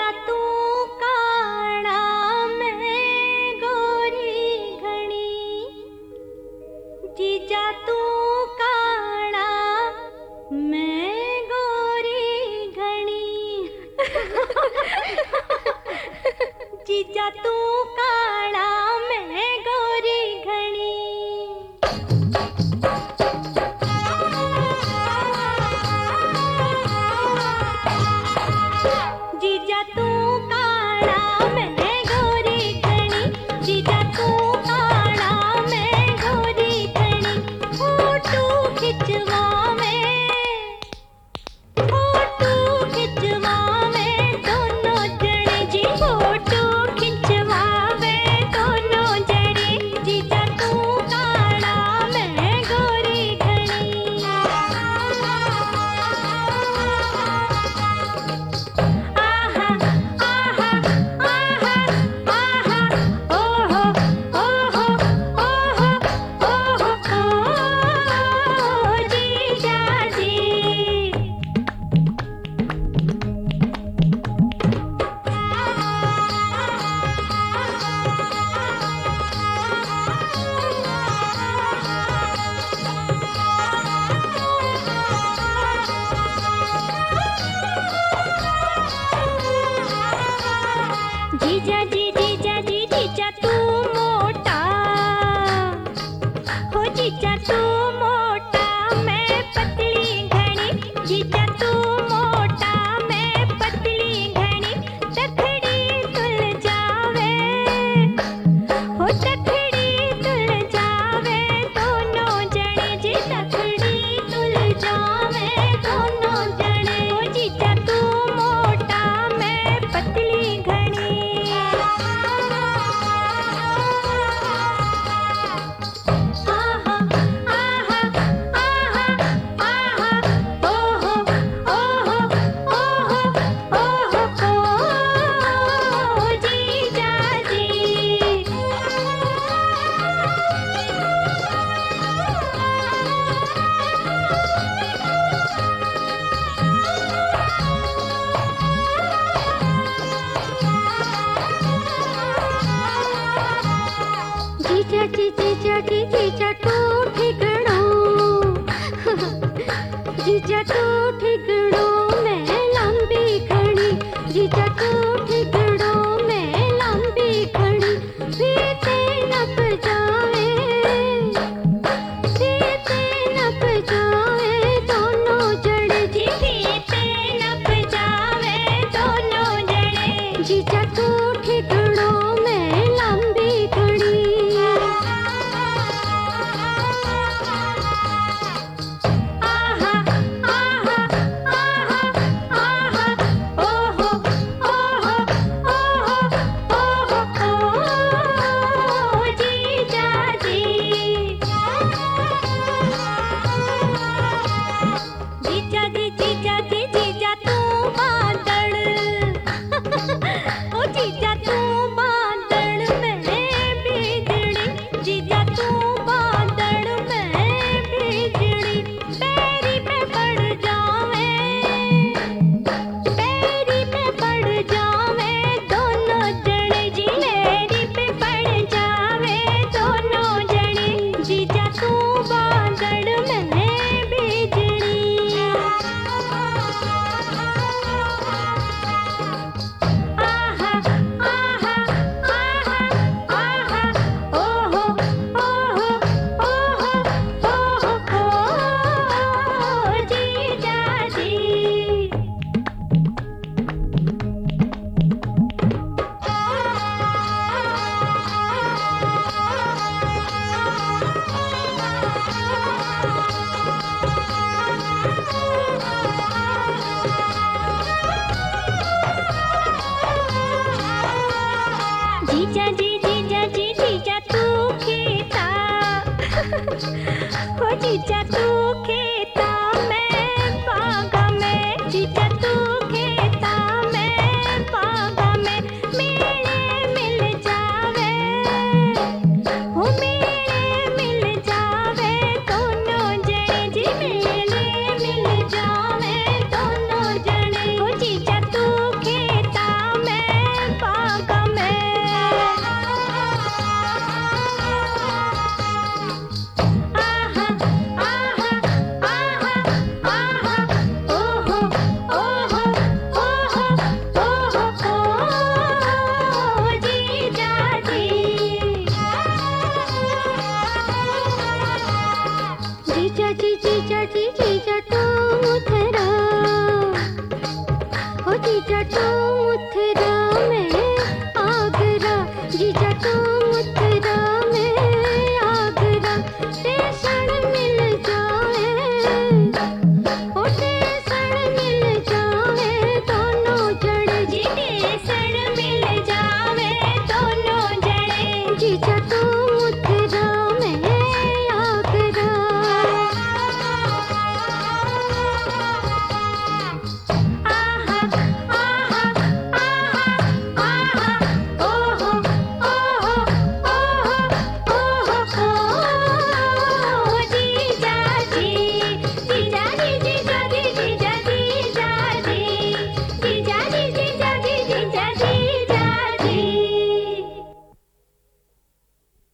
जीजा तू काड़ा मैं गोरी घनी, जीजा तू काड़ा मैं गोरी घनी। जीजा तू काड़ा मैं गोरी घनी। जीजा तू काड़ा मैं गोरी घनी, जीजा तू काड़ा मैं गोरी घनी। फोटो खिंचवावे, फोटो खिंचवावे दोनों जने जी, फोटो खिंचवावे दोनों जने। जीजा तू काड़ा मैं गोरी घनी। आहा आहा आहा आहा ओहो ओहो ओहो ओहो ओ जीजा जी। जीजा जी जीजा जी जीजा तू मोटा, हो जीजा तू मोटा मैं पतली घनी। जीजा तू मोटा मैं पतली घनी। तखड़ी तुल जावे, हो तखड़ी तुल जावे दोनों जने जी, तखड़ी तुल जावे दोनों जने। हो जीजा तू मोटा मैं पतली घनी। आहा आहा आहा आहा ओहो ओहो ओहो ओहो ओ जीजा जी। जीजा जी जीजा जी जीजा तू ठिकड़ो, जीजा तू ठिकड़ो मैं लंबी खड़ी। जीजा तू ठिकड़ो मैं लंबी खड़ी। फीते नप जावे, फीते नप जावे दोनों जने जी, फीते नप जावे दोनों जने। जीजा तू ठिकड़ो मैं लंबी खड़ी। आहा आहा आहा आहा ओहो ओहो ओहो ओहो ओ जीजा जी। जीजा जी जीजा जी जीजा तू बादल, ओ जीजा तू बादल मैं बिजली। जीजा तू बादल मैं बिजली। पैरी पे पड़ जावे, पैरी पे पड़ जावे दोनों जने जी, पैरी पे पड़ जावे दोनों जने। जीजा तू बादल मैं बिजली। आहा आहा आहा आहा ओहो ओहो ओहो ओहो ओ जीजा जी। जीजा जी जीजा जी जीजा तू खेता, हो जीजा तू खेता।